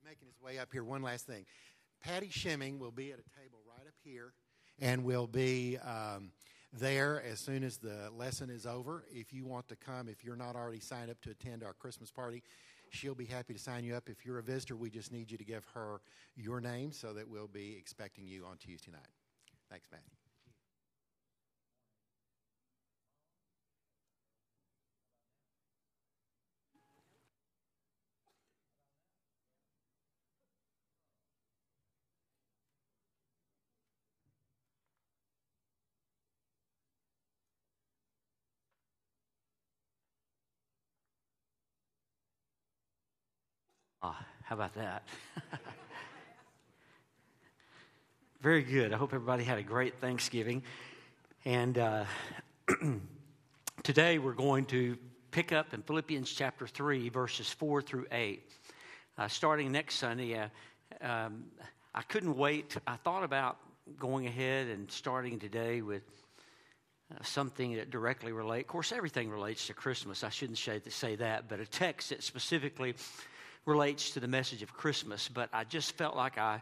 Making his way up here, one last thing. Patty Shimming will be at a table right up here and will be there as soon as the lesson is over. If you want to come, if you're not already signed up to attend our Christmas party, she'll be happy to sign you up. If you're a visitor, we just need you to give her your name so that we'll be expecting you on Tuesday night. Thanks, Patty. How about that? Very good. I hope everybody had a great Thanksgiving. And today we're going to pick up in Philippians chapter 3, verses 4 through 8. Starting next Sunday, I couldn't wait. I thought about going ahead and starting today with something that directly relates. Of course, everything relates to Christmas. I shouldn't say that, but a text that specifically relates to the message of Christmas. But I just felt like I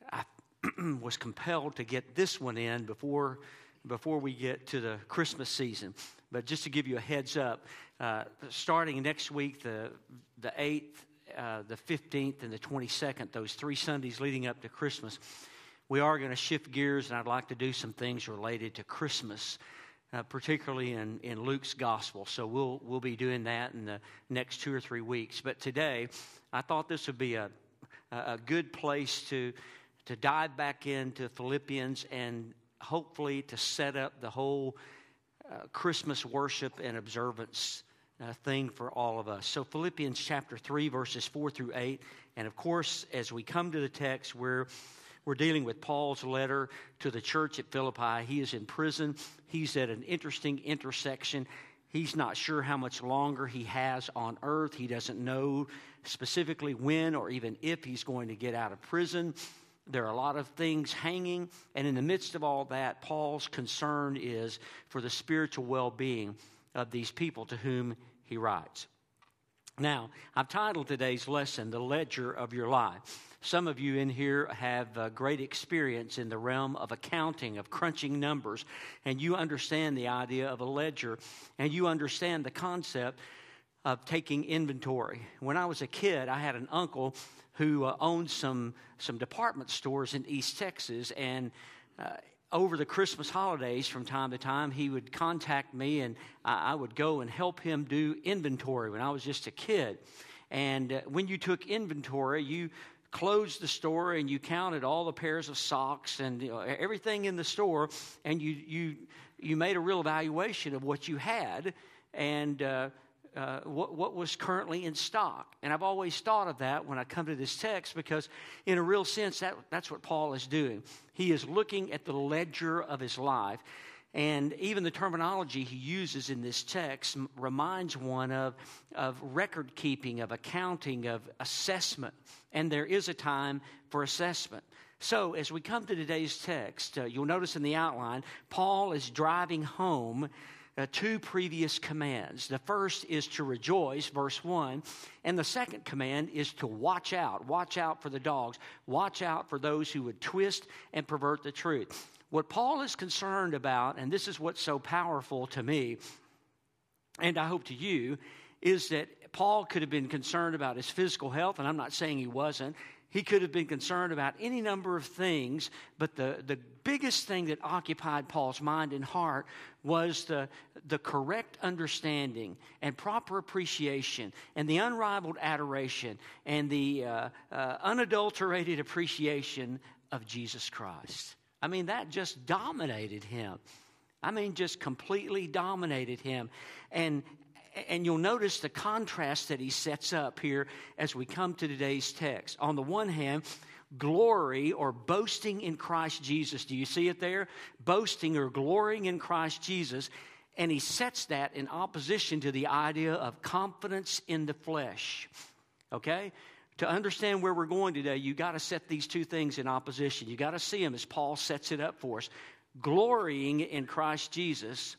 was compelled to get this one in before we get to the Christmas season. But just to give you a heads up, starting next week, the 8th, the 15th, and the 22nd, those 3 Sundays leading up to Christmas, we are going to shift gears, and I'd like to do some things related to Christmas, particularly in Luke's gospel. So we'll be doing that in the next 2 or 3 weeks. But today, I thought this would be a good place to dive back into Philippians and hopefully to set up the whole Christmas worship and observance thing for all of us. So Philippians chapter 3, verses 4 through 8. And of course, as we come to the text, we're dealing with Paul's letter to the church at Philippi. He is in prison. He's at an interesting intersection. He's not sure how much longer he has on earth. He doesn't know specifically when or even if he's going to get out of prison. There are a lot of things hanging. And in the midst of all that, Paul's concern is for the spiritual well-being of these people to whom he writes. Now, I've titled today's lesson, The Ledger of Your Life. Some of you in here have great experience in the realm of accounting, of crunching numbers, and you understand the idea of a ledger, and you understand the concept of taking inventory. When I was a kid, I had an uncle who owned some department stores in East Texas, and over the Christmas holidays, from time to time, he would contact me, and I would go and help him do inventory when I was just a kid. And when you took inventory, you closed the store and you counted all the pairs of socks and everything in the store, and you made a real evaluation of what you had and what was currently in stock. And I've always thought of that when I come to this text, because in a real sense, that's what Paul is doing. He is looking at the ledger of his life. And even the terminology he uses in this text reminds one of record keeping, of accounting, of assessment. And there is a time for assessment. So as we come to today's text, you'll notice in the outline, Paul is driving home 2 previous commands. The first is to rejoice, verse 1, and the second command is to watch out. Watch out for the dogs. Watch out for those who would twist and pervert the truth. What Paul is concerned about, and this is what's so powerful to me, and I hope to you, is that Paul could have been concerned about his physical health, and I'm not saying he wasn't. He could have been concerned about any number of things, but the biggest thing that occupied Paul's mind and heart was the correct understanding and proper appreciation and the unrivaled adoration and the unadulterated appreciation of Jesus Christ. I mean, that just dominated him. I mean, just completely dominated him. And you'll notice the contrast that he sets up here as we come to today's text. On the one hand, glory or boasting in Christ Jesus. Do you see it there? Boasting or glorying in Christ Jesus. And he sets that in opposition to the idea of confidence in the flesh. Okay? To understand where we're going today, you got to set these two things in opposition. You got to see them as Paul sets it up for us. Glorying in Christ Jesus,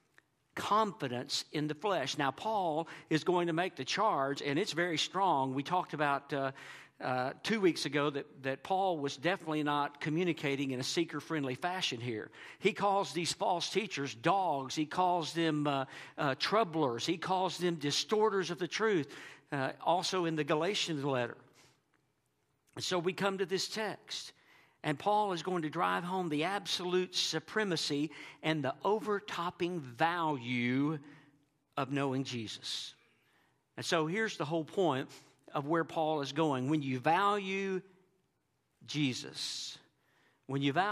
confidence in the flesh. Now, Paul is going to make the charge, and it's very strong. We talked about 2 weeks ago that Paul was definitely not communicating in a seeker-friendly fashion here. He calls these false teachers dogs. He calls them troublers. He calls them distorters of the truth, also in the Galatians letter. And so we come to this text, and Paul is going to drive home the absolute supremacy and the overtopping value of knowing Jesus. And so here's the whole point of where Paul is going. When you value Jesus, when you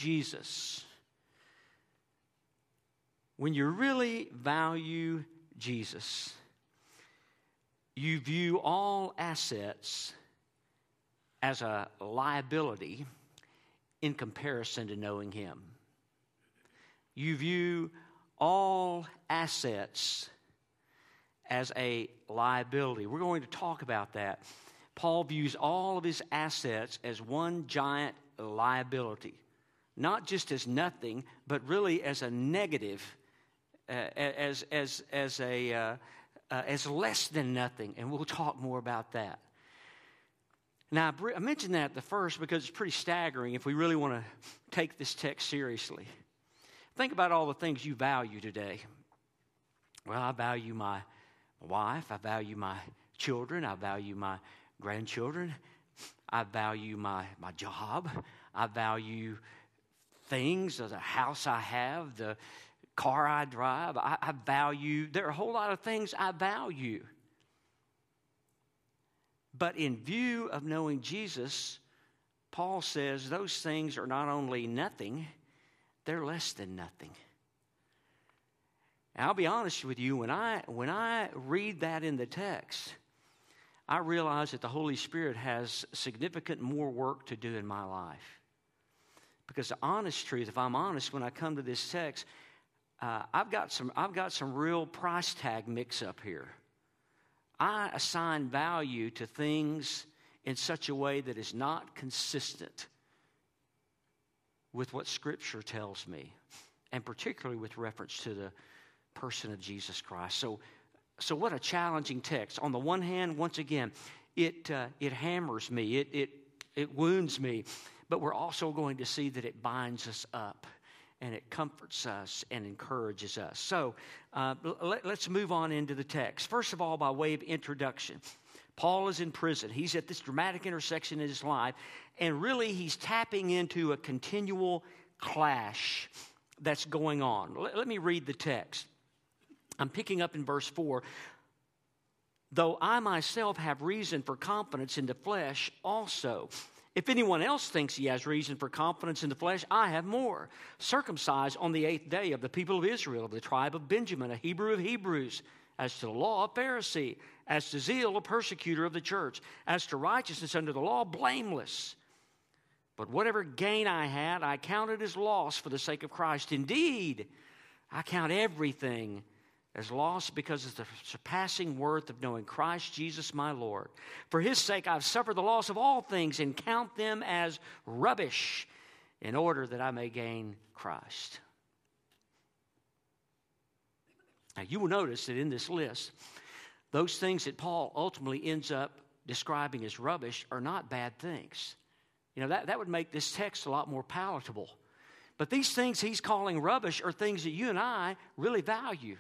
really value Jesus, you view all assets as a liability in comparison to knowing Him. You view all assets as a liability. We're going to talk about that. Paul views all of his assets as one giant liability, not just as nothing, but really as a negative, as less than nothing. And we'll talk more about that. Now, I mentioned that at the first because it's pretty staggering if we really want to take this text seriously. Think about all the things you value today. Well, I value my wife. I value my children. I value my grandchildren. I value my job. I value things, the house I have, the car I drive. I value, there are a whole lot of things I value. But in view of knowing Jesus, Paul says those things are not only nothing, they're less than nothing. And I'll be honest with you, when I read that in the text, I realize that the Holy Spirit has significant more work to do in my life. Because the honest truth, if I'm honest, when I come to this text, I've got some real price tag mix up here. I assign value to things in such a way that is not consistent with what Scripture tells me, and particularly with reference to the person of Jesus Christ. So what a challenging text. On the one hand, once again, it hammers me, it wounds me, but we're also going to see that it binds us up and it comforts us and encourages us. So let's move on into the text. First of all, by way of introduction, Paul is in prison. He's at this dramatic intersection in his life, and really he's tapping into a continual clash that's going on. Let me read the text. I'm picking up in verse 4. Though I myself have reason for confidence in the flesh also. If anyone else thinks he has reason for confidence in the flesh, I have more. Circumcised on the 8th day, of the people of Israel, of the tribe of Benjamin, a Hebrew of Hebrews, as to the law, a Pharisee, as to zeal, a persecutor of the church, as to righteousness under the law, blameless. But whatever gain I had, I counted as loss for the sake of Christ. Indeed, I count everything as loss because of the surpassing worth of knowing Christ Jesus my Lord. For His sake I've suffered the loss of all things and count them as rubbish in order that I may gain Christ. Now you will notice that in this list, those things that Paul ultimately ends up describing as rubbish are not bad things. You know, that would make this text a lot more palatable. But these things he's calling rubbish are things that you and I really value.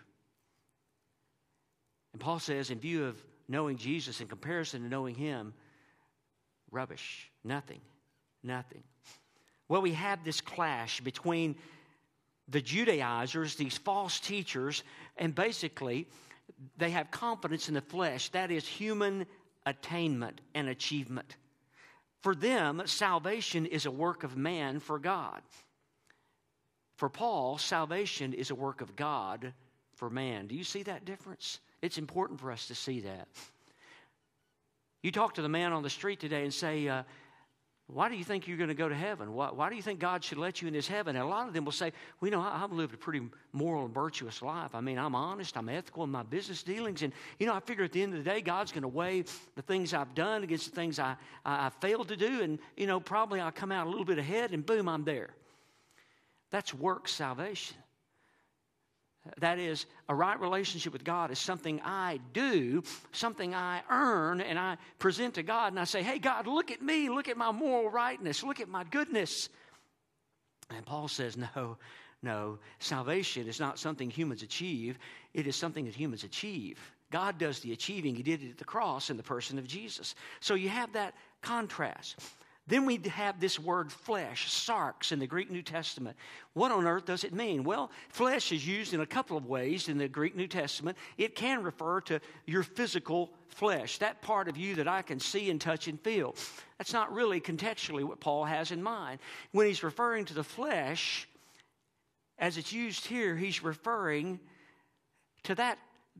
And Paul says, in view of knowing Jesus, in comparison to knowing Him, rubbish, nothing. Well, we have this clash between the Judaizers, these false teachers, and basically they have confidence in the flesh. That is human attainment and achievement. For them, salvation is a work of man for God. For Paul, salvation is a work of God for man. Do you see that difference? It's important for us to see that. You talk to the man on the street today and say, why do you think you're going to go to heaven? Why do you think God should let you in His heaven? And a lot of them will say, well, you know, I've lived a pretty moral and virtuous life. I mean, I'm honest, I'm ethical in my business dealings. And, you know, I figure at the end of the day, God's going to weigh the things I've done against the things I failed to do. And, you know, probably I'll come out a little bit ahead and boom, I'm there. That's work salvation. That is, a right relationship with God is something I do, something I earn, and I present to God, and I say, hey, God, look at me, look at my moral rightness, look at my goodness. And Paul says, no, salvation is not something humans achieve. It is something that humans achieve. God does the achieving. He did it at the cross in the person of Jesus. So you have that contrast. Then we have this word flesh, sarx, in the Greek New Testament. What on earth does it mean? Well, flesh is used in a couple of ways in the Greek New Testament. It can refer to your physical flesh, that part of you that I can see and touch and feel. That's not really contextually what Paul has in mind. When he's referring to the flesh, as it's used here, he's referring to that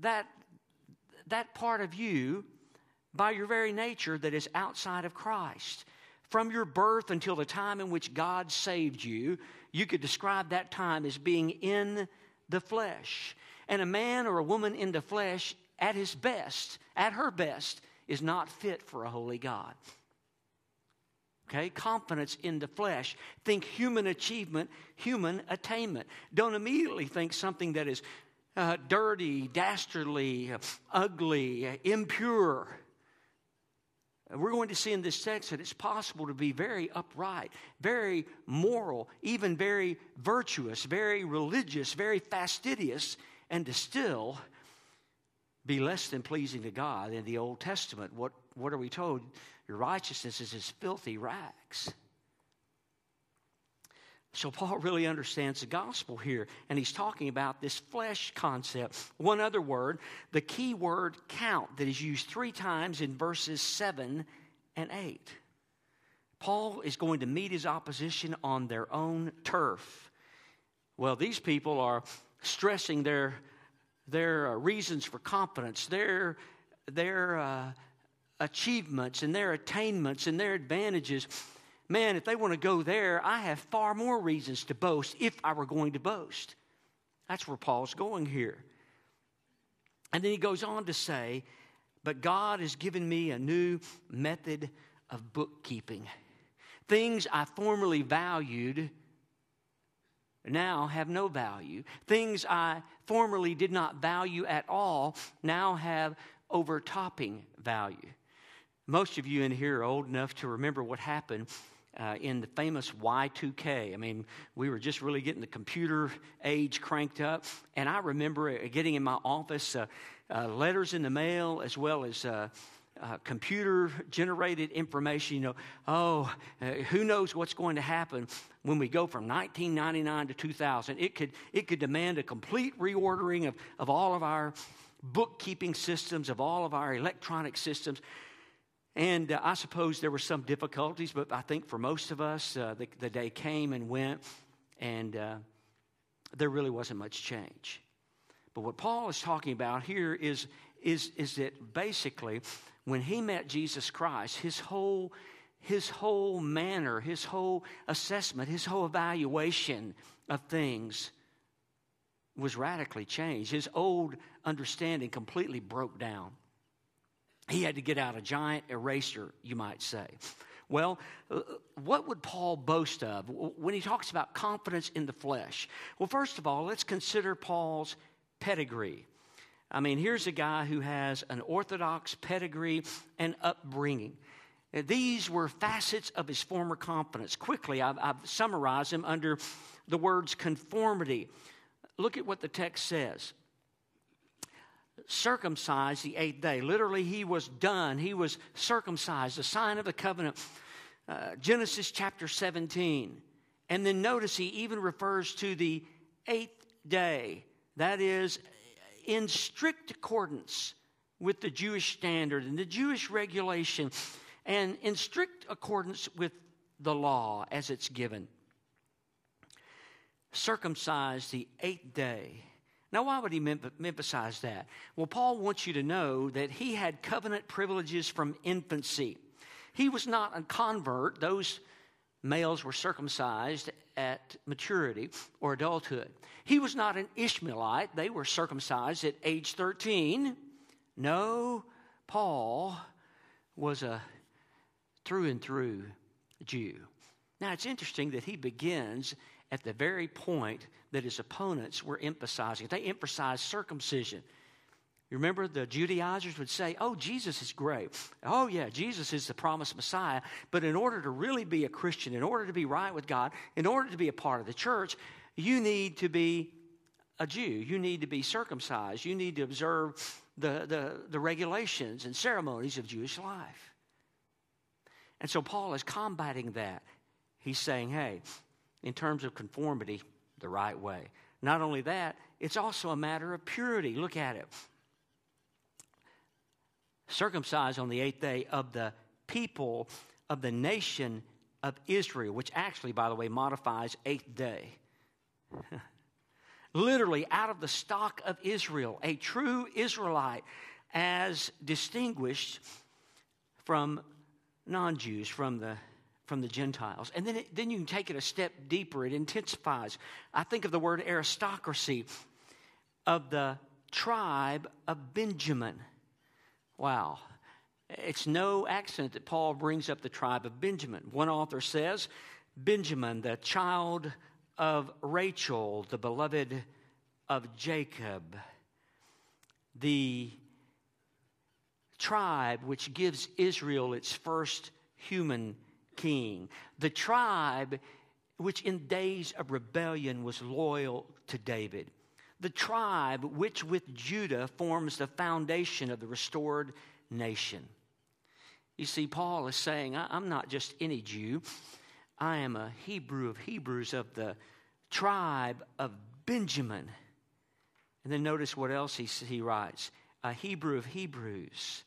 part of you by your very nature that is outside of Christ. From your birth until the time in which God saved you, you could describe that time as being in the flesh. And a man or a woman in the flesh at his best, at her best, is not fit for a holy God. Okay, confidence in the flesh. Think human achievement, human attainment. Don't immediately think something that is dirty, dastardly, ugly, impure. We're going to see in this text that it's possible to be very upright, very moral, even very virtuous, very religious, very fastidious, and to still be less than pleasing to God. In the Old Testament, what are we told? Your righteousness is as filthy rags. So Paul really understands the gospel here, and he's talking about this flesh concept. One other word, the key word count, that is used 3 times in verses 7 and 8. Paul is going to meet his opposition on their own turf. Well, these people are stressing their reasons for confidence, their achievements and their attainments and their advantages. Man, if they want to go there, I have far more reasons to boast if I were going to boast. That's where Paul's going here. And then he goes on to say, but God has given me a new method of bookkeeping. Things I formerly valued now have no value. Things I formerly did not value at all now have overtopping value. Most of you in here are old enough to remember what happened in the famous Y2K. I mean, we were just really getting the computer age cranked up. And I remember getting in my office letters in the mail as well as computer-generated information. Who knows what's going to happen when we go from 1999 to 2000. It could demand a complete reordering of all of our bookkeeping systems, of all of our electronic systems. And I suppose there were some difficulties, but I think for most of us, the day came and went, and there really wasn't much change. But what Paul is talking about here is that basically, when he met Jesus Christ, his whole manner, his whole assessment, his whole evaluation of things was radically changed. His old understanding completely broke down. He had to get out a giant eraser, you might say. Well, what would Paul boast of when he talks about confidence in the flesh? Well, first of all, let's consider Paul's pedigree. I mean, here's a guy who has an orthodox pedigree and upbringing. These were facets of his former confidence. Quickly, I've summarized them under the words conformity. Look at what the text says. Circumcised the 8th day. Literally, he was done. He was circumcised, a sign of the covenant. Genesis chapter 17. And then notice he even refers to the 8th day. That is in strict accordance with the Jewish standard and the Jewish regulation, and in strict accordance with the law as it's given. Circumcised the 8th day. Now, why would he emphasize that? Well, Paul wants you to know that he had covenant privileges from infancy. He was not a convert. Those males were circumcised at maturity or adulthood. He was not an Ishmaelite. They were circumcised at age 13. No, Paul was a through and through Jew. Now, it's interesting that he begins at the very point that his opponents were emphasizing. They emphasized circumcision. You remember the Judaizers would say, oh, Jesus is great. Oh, yeah, Jesus is the promised Messiah. But in order to really be a Christian, in order to be right with God, in order to be a part of the church, you need to be a Jew. You need to be circumcised. You need to observe the regulations and ceremonies of Jewish life. And so Paul is combating that. He's saying, hey, in terms of conformity, the right way. Not only that, it's also a matter of purity. Look at it. Circumcised on the 8th day of the people of the nation of Israel, which actually, by the way, modifies 8th day. Literally out of the stock of Israel, a true Israelite, as distinguished from non-Jews, from the Gentiles. And then you can take it a step deeper. It intensifies. I think of the word aristocracy, of the tribe of Benjamin. Wow. It's no accident that Paul brings up the tribe of Benjamin. One author says, Benjamin, the child of Rachel, the beloved of Jacob, the tribe which gives Israel its first human king, the tribe which in days of rebellion was loyal to David, the tribe which with Judah forms the foundation of the restored nation. You see, Paul is saying, I'm not just any Jew. I am a Hebrew of Hebrews, of the tribe of Benjamin. And then notice what else he writes. A Hebrew of Hebrews.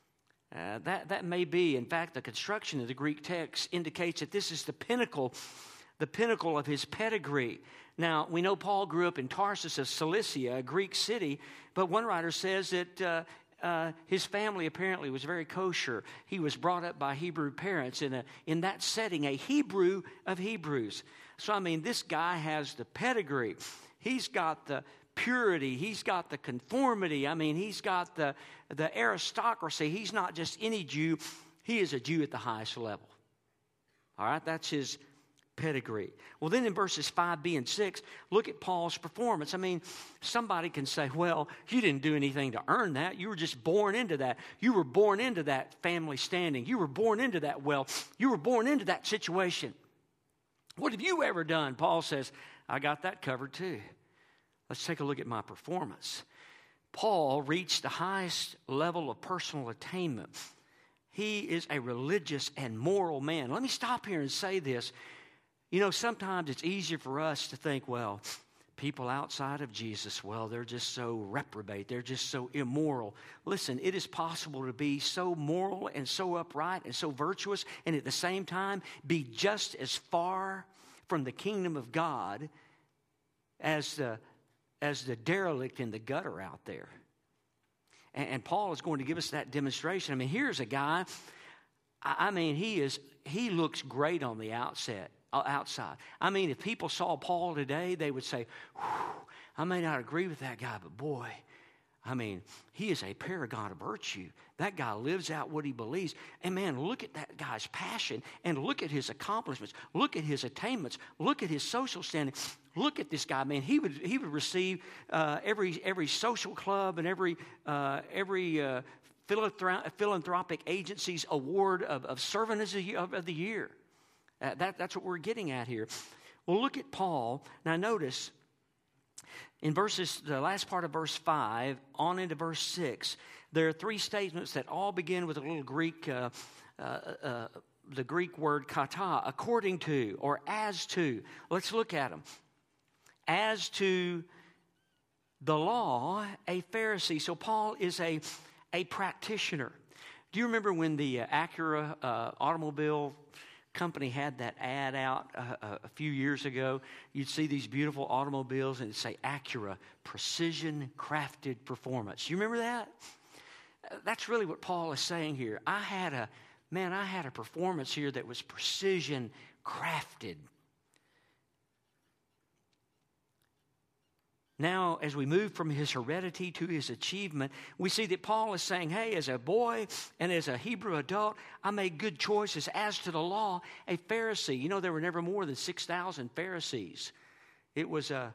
That may be, in fact, the construction of the Greek text indicates that this is the pinnacle of his pedigree. Now, we know Paul grew up in Tarsus of Cilicia, a Greek city, but one writer says that his family apparently was very kosher. He was brought up by Hebrew parents in that setting, a Hebrew of Hebrews. So, I mean, this guy has the pedigree. He's got the purity. He's got the conformity. I mean, he's got the aristocracy. He's not just any Jew. He is a Jew at the highest level. All right, that's his pedigree. Well, then in verses 5b and 6, look at Paul's performance. I mean, somebody can say, well, you didn't do anything to earn that. You were just born into that. You were born into that family standing. You were born into that wealth. You were born into that situation. What have you ever done? Paul says, I got that covered too. Let's take a look at my performance. Paul reached the highest level of personal attainment. He is a religious and moral man. Let me stop here and say this. You know, sometimes it's easier for us to think, well, people outside of Jesus, well, they're just so reprobate. They're just so immoral. Listen, it is possible to be so moral and so upright and so virtuous and at the same time be just as far from the kingdom of God as the derelict in the gutter out there. And Paul is going to give us that demonstration. I mean, here's a guy, I mean, he looks great on the outside. I mean, if people saw Paul today, they would say, I may not agree with that guy, but boy, I mean, he is a paragon of virtue. That guy lives out what he believes. And man, look at that guy's passion and look at his accomplishments. Look at his attainments. Look at his social standing. Look at this guy, man. He would receive every social club and every philanthropic agency's award of servant of the year. That's what we're getting at here. Well, look at Paul. Now notice in the last part of verse 5 on into verse 6, there are three statements that all begin with a little Greek, the Greek word kata, according to or as to. Let's look at them. As to the law, a Pharisee. So Paul is a practitioner. Do you remember when the Acura automobile company had that ad out a few years ago? You'd see these beautiful automobiles and it'd say Acura, precision crafted performance. You remember that? That's really what Paul is saying here. I had a performance here that was precision crafted. Now, as we move from his heredity to his achievement, we see that Paul is saying, hey, as a boy and as a Hebrew adult, I made good choices. As to the law, a Pharisee. You know, there were never more than 6,000 Pharisees. It was a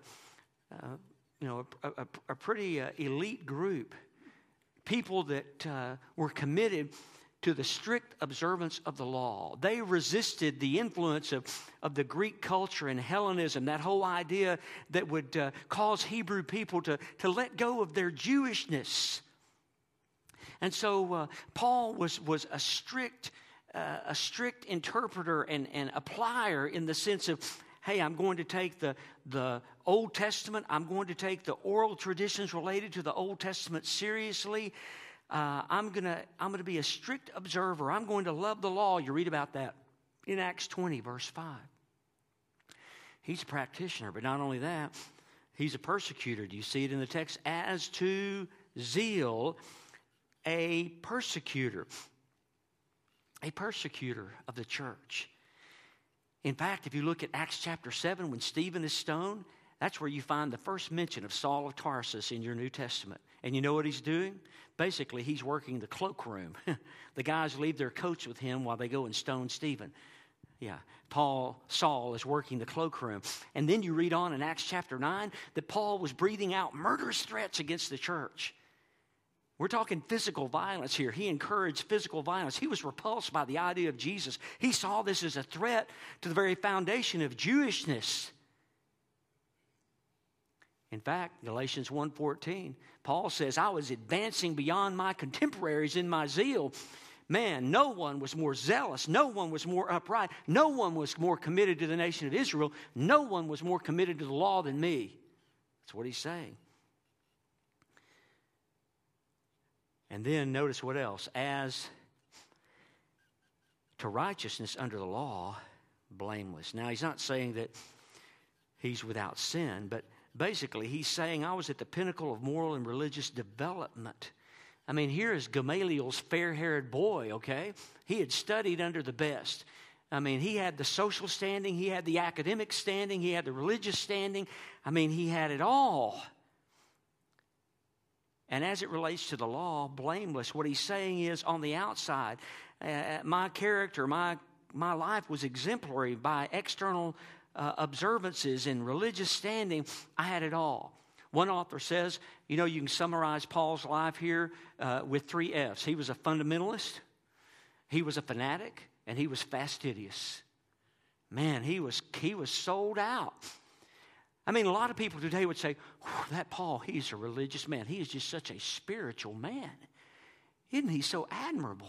pretty elite group. People that were committed to the strict observance of the law. They resisted the influence of the Greek culture and Hellenism, that whole idea that would cause Hebrew people to let go of their Jewishness. And so Paul was a strict interpreter and applier in the sense of, hey, I'm going to take the Old Testament, I'm going to take the oral traditions related to the Old Testament seriously. I'm going to be a strict observer. I'm going to love the law. You read about that in Acts 20, verse 5. He's a practitioner, but not only that, he's a persecutor. Do you see it in the text? As to zeal, a persecutor of the church. In fact, if you look at Acts chapter 7, when Stephen is stoned, that's where you find the first mention of Saul of Tarsus in your New Testament. And you know what he's doing? Basically, he's working the cloakroom. The guys leave their coats with him while they go and stone Stephen. Yeah, Saul is working the cloakroom. And then you read on in Acts chapter 9 that Paul was breathing out murderous threats against the church. We're talking physical violence here. He encouraged physical violence. He was repulsed by the idea of Jesus. He saw this as a threat to the very foundation of Jewishness. In fact, Galatians 1:14, Paul says, I was advancing beyond my contemporaries in my zeal. Man, no one was more zealous. No one was more upright. No one was more committed to the nation of Israel. No one was more committed to the law than me. That's what he's saying. And then notice what else. As to righteousness under the law, blameless. Now, he's not saying that he's without sin, but basically he's saying I was at the pinnacle of moral and religious development. I mean, here is Gamaliel's fair-haired boy, okay? He had studied under the best. I mean, he had the social standing, he had the academic standing, he had the religious standing. I mean, he had it all. And as it relates to the law, blameless, what he's saying is on the outside, my character, my life was exemplary by external observances and religious standing. I had it all. One author says, you know, you can summarize Paul's life here with 3 F's. He was a fundamentalist, he was a fanatic, and he was fastidious. Man, he was sold out. I mean, a lot of people today would say, that Paul, he's a religious man. He is just such a spiritual man. Isn't he so admirable?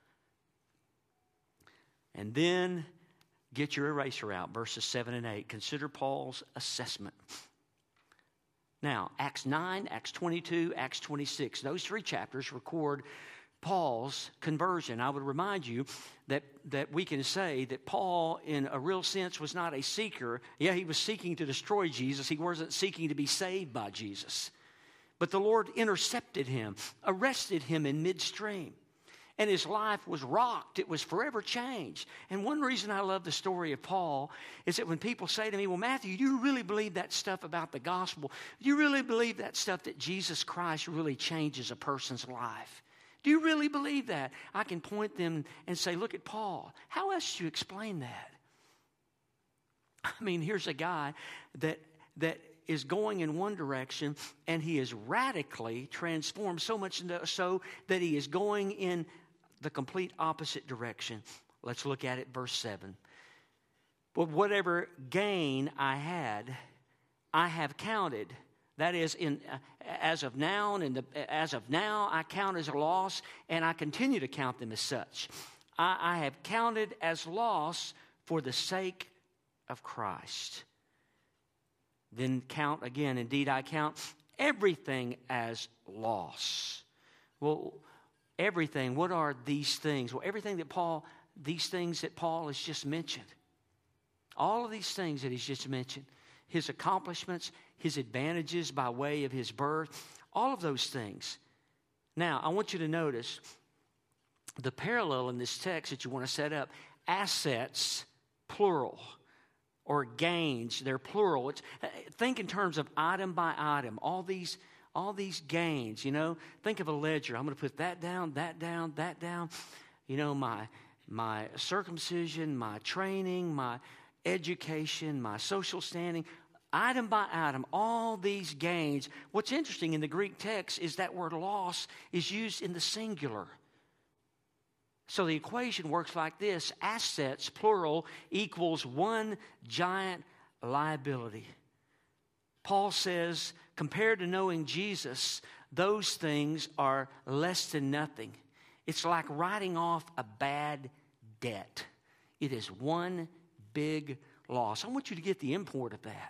And then get your eraser out, verses 7 and 8. Consider Paul's assessment. Now, Acts 9, Acts 22, Acts 26, those 3 chapters record Paul's conversion. I would remind you that we can say that Paul, in a real sense, was not a seeker. Yeah, he was seeking to destroy Jesus. He wasn't seeking to be saved by Jesus. But the Lord intercepted him, arrested him in midstream. And his life was rocked. It was forever changed. And one reason I love the story of Paul is that when people say to me, well, Matthew, do you really believe that stuff about the gospel? Do you really believe that stuff that Jesus Christ really changes a person's life? Do you really believe that? I can point them and say, look at Paul. How else do you explain that? I mean, here's a guy that is going in one direction, and he is radically transformed, so much so that he is going in the complete opposite direction. Let's look at it, verse 7. But whatever gain I had, I have counted. That is, as of now, I count as a loss, and I continue to count them as such. I have counted as loss for the sake of Christ. Then count again. Indeed, I count everything as loss. Well, everything. What are these things? Well, these things that Paul has just mentioned. All of these things that he's just mentioned. His accomplishments, his advantages by way of his birth, all of those things. Now, I want you to notice the parallel in this text that you want to set up. Assets, plural. or gains. They're plural. Think in terms of item by item. All these gains, Think of a ledger. I'm going to put that down, that down, that down. My circumcision, my training, my education, my social standing. Item by item, all these gains. What's interesting in the Greek text is that word loss is used in the singular. So the equation works like this. Assets, plural, equals one giant liability. Paul says, compared to knowing Jesus, those things are less than nothing. It's like writing off a bad debt. It is one big loss. I want you to get the import of that.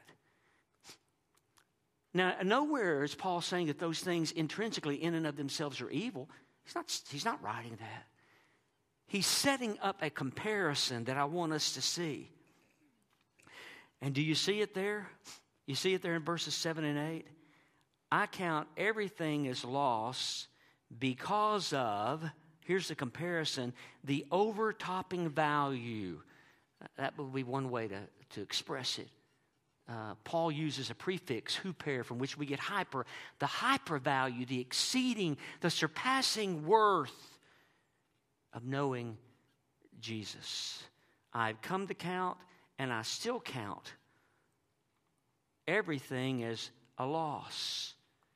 Now, nowhere is Paul saying that those things intrinsically in and of themselves are evil. He's not writing that. He's setting up a comparison that I want us to see. And do you see it there? You see it there in verses 7 and 8? I count everything as loss because of, here's the comparison, the overtopping value. That would be one way to express it. Paul uses a prefix, huper, from which we get hyper. The hyper value, the exceeding, the surpassing worth of knowing Jesus. I've come to count, and I still count everything as a loss.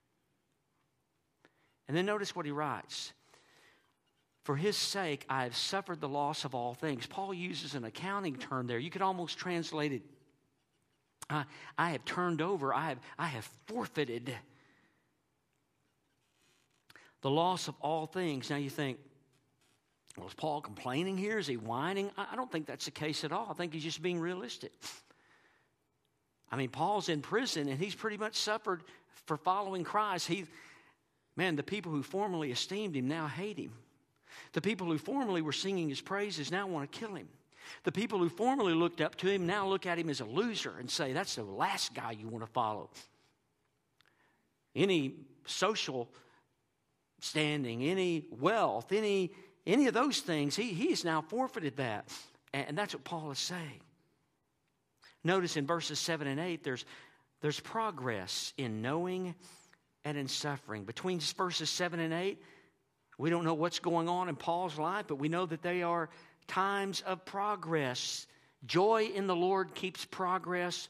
And then notice what he writes. For his sake, I have suffered the loss of all things. Paul uses an accounting term there. You could almost translate it, I have turned over, I have forfeited the loss of all things. Now you think, well, is Paul complaining here? Is he whining? I don't think that's the case at all. I think he's just being realistic. I mean, Paul's in prison, and he's pretty much suffered for following Christ. The people who formerly esteemed him now hate him. The people who formerly were singing his praises now want to kill him. The people who formerly looked up to him now look at him as a loser and say, that's the last guy you want to follow. Any social standing, any wealth, any of those things, he's now forfeited that. And that's what Paul is saying. Notice in verses 7 and 8, there's progress in knowing and in suffering. Between verses 7 and 8, we don't know what's going on in Paul's life, but we know that they are times of progress. Joy in the Lord keeps progress.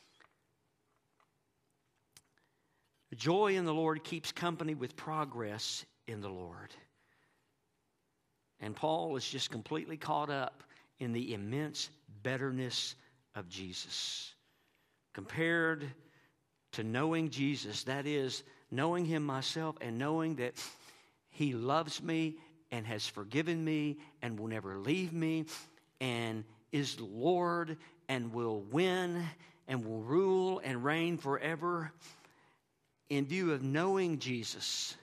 Joy in the Lord keeps company with progress in the Lord. And Paul is just completely caught up in the immense betterness of Jesus. Compared to knowing Jesus, that is, knowing him myself and knowing that he loves me and has forgiven me and will never leave me and is the Lord and will win and will rule and reign forever. In view of knowing Jesus,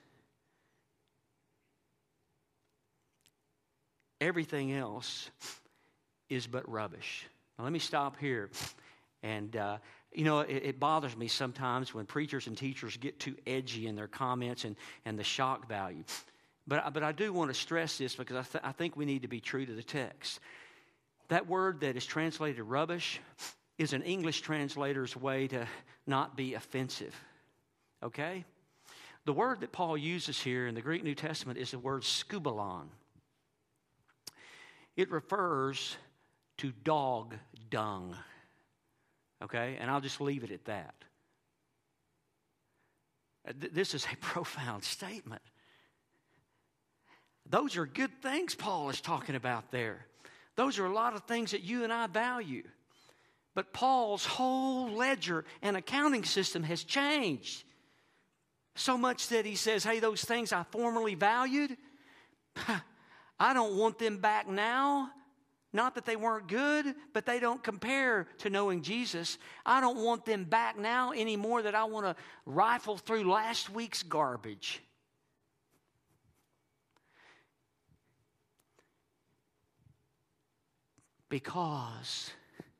everything else is but rubbish. Now, let me stop here. And, it bothers me sometimes when preachers and teachers get too edgy in their comments and the shock value. But I do want to stress this because I think we need to be true to the text. That word that is translated rubbish is an English translator's way to not be offensive. Okay? The word that Paul uses here in the Greek New Testament is the word skubalon. It refers to dog dung. Okay? And I'll just leave it at that. This is a profound statement. Those are good things Paul is talking about there. Those are a lot of things that you and I value. But Paul's whole ledger and accounting system has changed. So much that he says, hey, those things I formerly valued, I don't want them back now. Not that they weren't good, but they don't compare to knowing Jesus. I don't want them back now any more that I want to rifle through last week's garbage. Because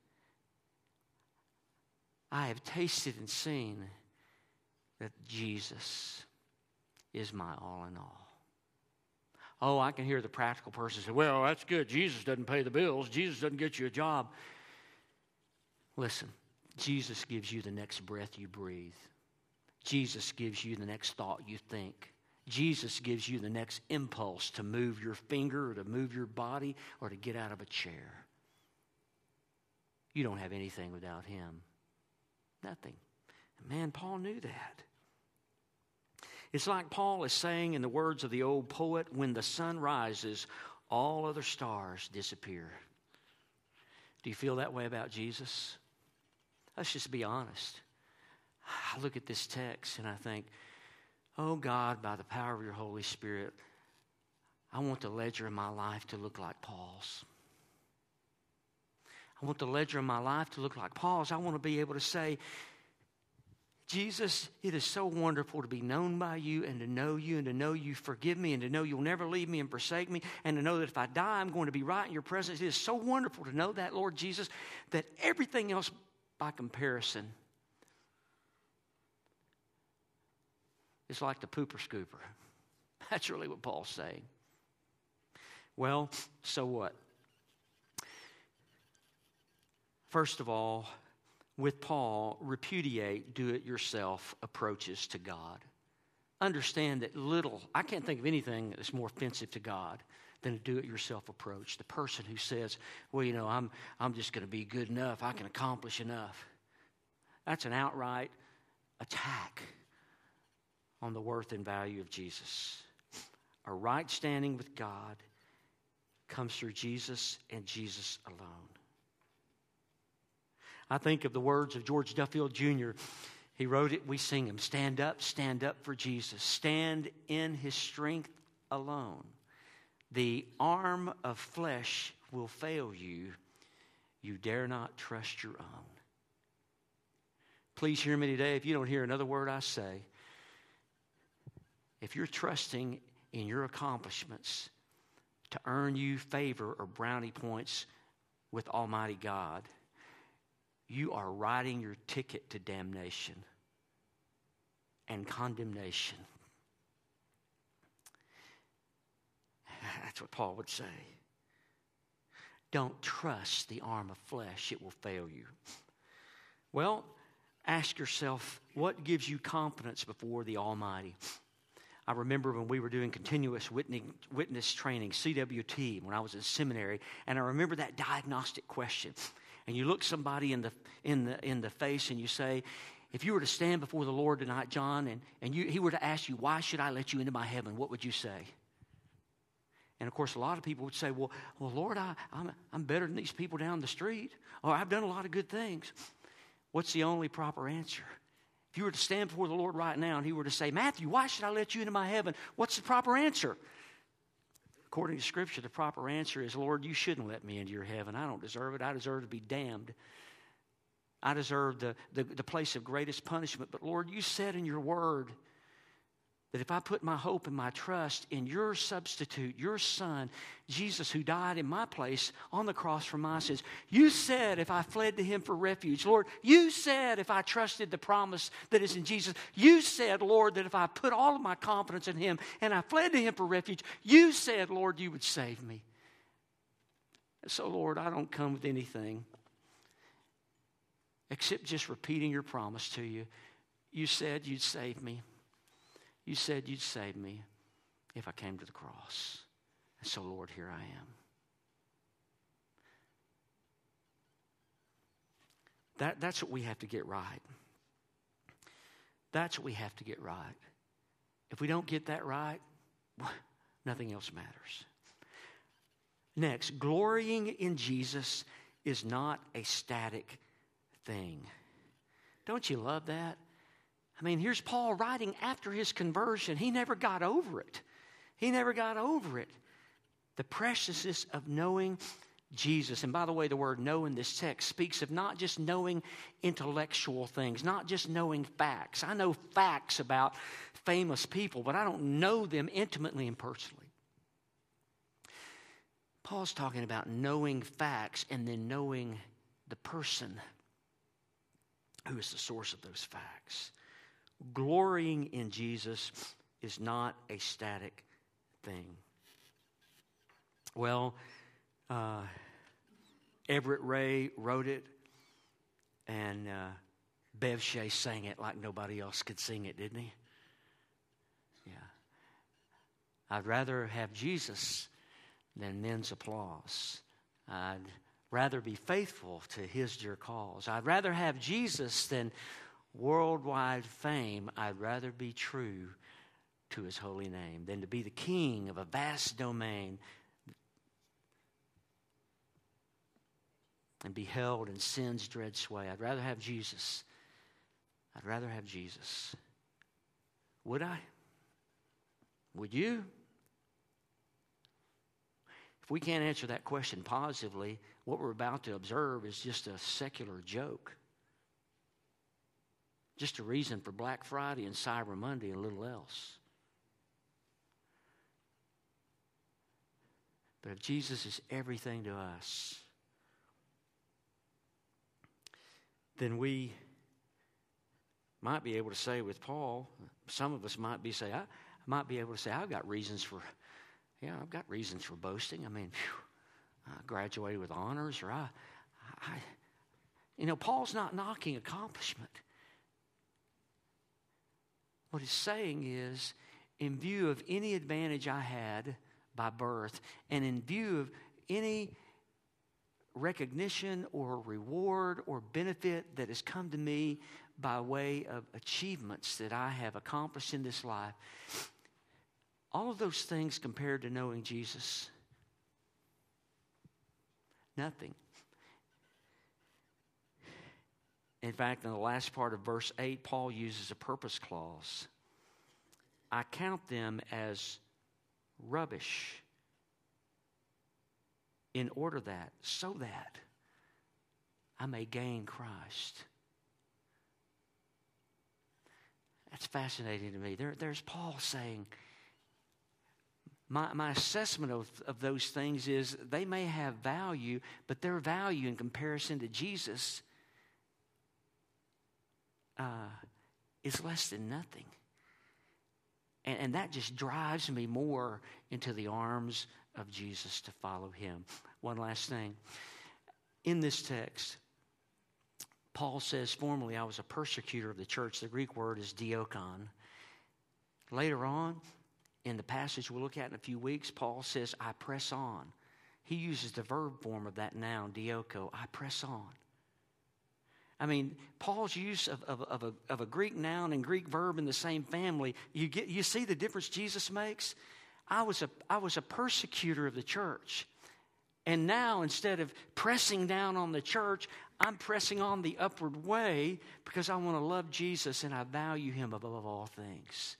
I have tasted and seen that Jesus is my all in all. Oh, I can hear the practical person say, well, that's good. Jesus doesn't pay the bills. Jesus doesn't get you a job. Listen, Jesus gives you the next breath you breathe. Jesus gives you the next thought you think. Jesus gives you the next impulse to move your finger or to move your body or to get out of a chair. You don't have anything without Him. Nothing. Man, Paul knew that. It's like Paul is saying in the words of the old poet, when the sun rises, all other stars disappear. Do you feel that way about Jesus? Let's just be honest. I look at this text and I think, oh God, by the power of your Holy Spirit, I want the ledger of my life to look like Paul's. I want the ledger of my life to look like Paul's. I want to be able to say, Jesus, it is so wonderful to be known by you and to know you forgive me and to know you'll never leave me and forsake me and to know that if I die, I'm going to be right in your presence. It is so wonderful to know that, Lord Jesus, that everything else by comparison is like the pooper scooper. That's really what Paul's saying. Well, so what? First of all, with Paul, repudiate do-it-yourself approaches to God. Understand that I can't think of anything that's more offensive to God than a do-it-yourself approach. The person who says, well, you know, I'm just going to be good enough. I can accomplish enough. That's an outright attack on the worth and value of Jesus. A right standing with God comes through Jesus and Jesus alone. I think of the words of George Duffield Jr. He wrote it, we sing them. Stand up for Jesus. Stand in His strength alone. The arm of flesh will fail you. You dare not trust your own. Please hear me today. If you don't hear another word I say, if you're trusting in your accomplishments to earn you favor or brownie points with Almighty God, you are writing your ticket to damnation and condemnation. That's what Paul would say. Don't trust the arm of flesh. It will fail you. Well, ask yourself, what gives you confidence before the Almighty? I remember when we were doing continuous witness training, CWT, when I was in seminary, and I remember that diagnostic question. And you look somebody in the face and you say, if you were to stand before the Lord tonight, John, and he were to ask you, why should I let you into my heaven? What would you say? And of course, a lot of people would say, well, Lord, I'm better than these people down the street, or I've done a lot of good things. What's the only proper answer? If you were to stand before the Lord right now and He were to say, Matthew, why should I let you into my heaven? What's the proper answer? According to Scripture, the proper answer is, Lord, you shouldn't let me into your heaven. I don't deserve it. I deserve to be damned. I deserve the place of greatest punishment. But Lord, you said in your word that if I put my hope and my trust in your substitute, your Son, Jesus, who died in my place on the cross for my sins, you said if I fled to Him for refuge, Lord, you said if I trusted the promise that is in Jesus, you said, Lord, that if I put all of my confidence in Him and I fled to Him for refuge, you said, Lord, you would save me. So, Lord, I don't come with anything except just repeating your promise to you. You said you'd save me. You said you'd save me if I came to the cross. And so, Lord, here I am. That's what we have to get right. That's what we have to get right. If we don't get that right, nothing else matters. Next, glorying in Jesus is not a static thing. Don't you love that? I mean, here's Paul writing after his conversion. He never got over it. He never got over it. The preciousness of knowing Jesus. And by the way, the word know in this text speaks of not just knowing intellectual things, not just knowing facts. I know facts about famous people, but I don't know them intimately and personally. Paul's talking about knowing facts and then knowing the person who is the source of those facts. Glorying in Jesus is not a static thing. Well, Everett Ray wrote it. And Bev Shea sang it like nobody else could sing it, didn't he? Yeah. I'd rather have Jesus than men's applause. I'd rather be faithful to his dear cause. I'd rather have Jesus than worldwide fame. I'd rather be true to his holy name than to be the king of a vast domain and be held in sin's dread sway. I'd rather have Jesus. I'd rather have Jesus. Would I? Would you? If we can't answer that question positively, what we're about to observe is just a secular joke. Just a reason for Black Friday and Cyber Monday and little else. But if Jesus is everything to us, then we might be able to say with Paul, some of us might be able to say, I've got reasons for boasting. I mean, I graduated with honors, or Paul's not knocking accomplishment. What he's saying is, in view of any advantage I had by birth, and in view of any recognition or reward or benefit that has come to me by way of achievements that I have accomplished in this life, all of those things compared to knowing Jesus, nothing. In fact, in the last part of verse 8, Paul uses a purpose clause. I count them as rubbish in order that, so that I may gain Christ. That's fascinating to me. There's Paul saying, my assessment of those things is they may have value, but their value in comparison to Jesus is less than nothing. And that just drives me more into the arms of Jesus to follow him. One last thing. In this text, Paul says, formerly I was a persecutor of the church. The Greek word is diokon. Later on, in the passage we'll look at in a few weeks, Paul says, I press on. He uses the verb form of that noun, dioko. I press on. I mean, Paul's use of a Greek noun and Greek verb in the same family, you see the difference Jesus makes? I was a persecutor of the church. And now, instead of pressing down on the church, I'm pressing on the upward way because I want to love Jesus and I value him above all things.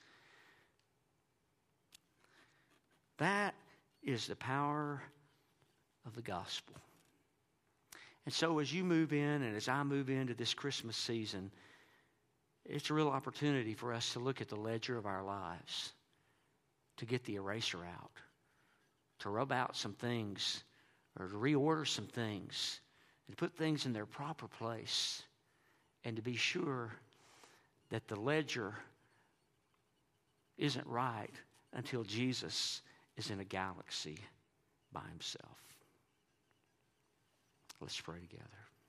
That is the power of the gospel. And so as you move in and as I move into this Christmas season, it's a real opportunity for us to look at the ledger of our lives, to get the eraser out, to rub out some things or to reorder some things and put things in their proper place and to be sure that the ledger isn't right until Jesus is in a galaxy by himself. Let's pray together.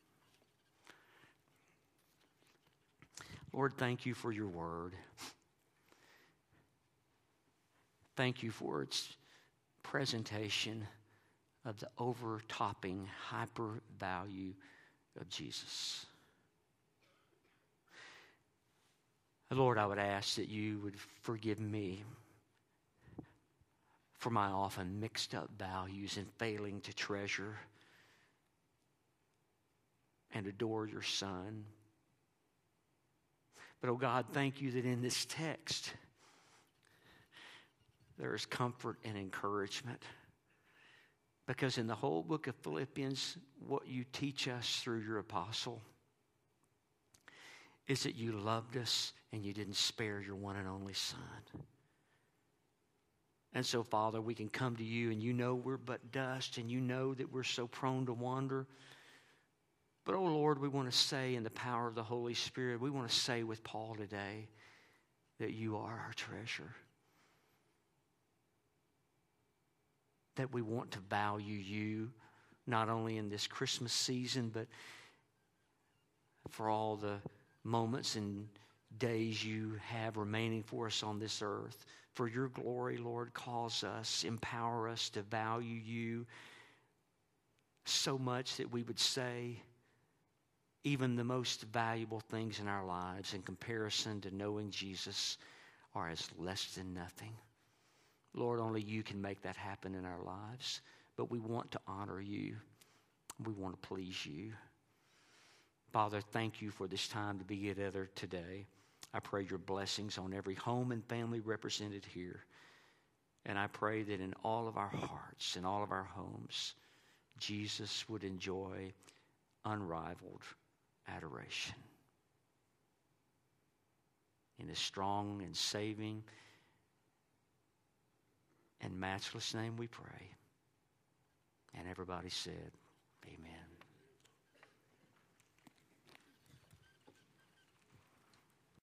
Lord, thank you for your word. Thank you for its presentation of the overtopping hyper value of Jesus. Lord, I would ask that you would forgive me for my often mixed up values and failing to treasure and adore your Son. But, oh God, thank you that in this text there is comfort and encouragement. Because in the whole book of Philippians, what you teach us through your apostle is that you loved us and you didn't spare your one and only Son. And so, Father, we can come to you and you know we're but dust and you know that we're so prone to wander. But, oh Lord, we want to say in the power of the Holy Spirit, we want to say with Paul today that you are our treasure. That we want to value you not only in this Christmas season, but for all the moments and days you have remaining for us on this earth. For your glory, Lord, cause us, empower us to value you so much that we would say even the most valuable things in our lives in comparison to knowing Jesus are as less than nothing. Lord, only you can make that happen in our lives. But we want to honor you. We want to please you. Father, thank you for this time to be together today. I pray your blessings on every home and family represented here. And I pray that in all of our hearts, in all of our homes, Jesus would enjoy unrivaled adoration. In his strong and saving and matchless name we pray. And everybody said, amen.